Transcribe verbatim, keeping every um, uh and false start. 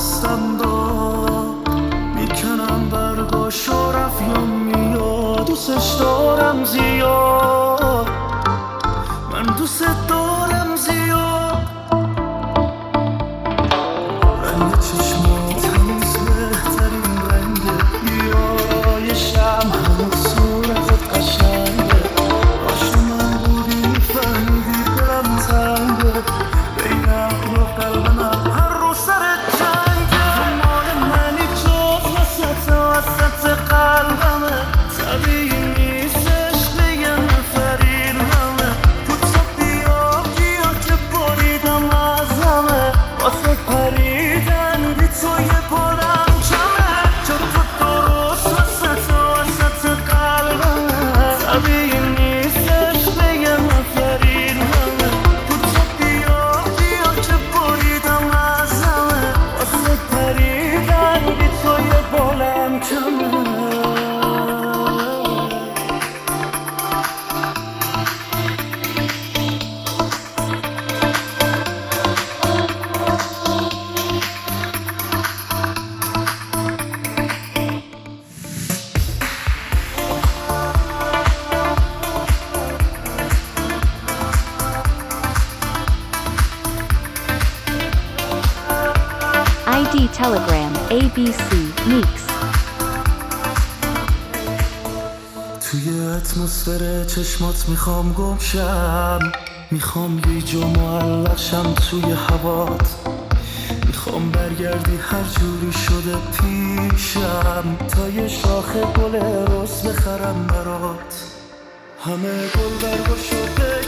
دستم داد، میکنم برگاش و رفیام میاد. دوستش دارم زیاد، من دوست دارم زیاد. رنگ چشمات هنوز بهترین رنگه، بیایشم هنوز صورتت قشنگه. عاشق من بودی میفهمیدی دلم تنگه، بین عقل و قلب من هر رو سر جنگه. تو مال منی جز وسط وسط قلبمه، طبیعی نیستش به یه نفرین همه. تو تو بیا بیا که بریدم از همه، واسه پریدن بی تو یه بارم کمه. چون تو درست وسط وسط قلبمه، طبیعی نیستش به یه نفرین همه. تو تو بیا بیا که بریدم از همه، واسه پریدن بی تو یه بارم کمه. آی دی Telegram ای بی سی Mix. توی اتمسفر چشمات میخوام گم شم، میخوام یه جا معلق شم توی هوات. میخوام برگردی هر جوری شده پیشم، تا یه شاخه گل رس بخرم برات. همه گل برگو شده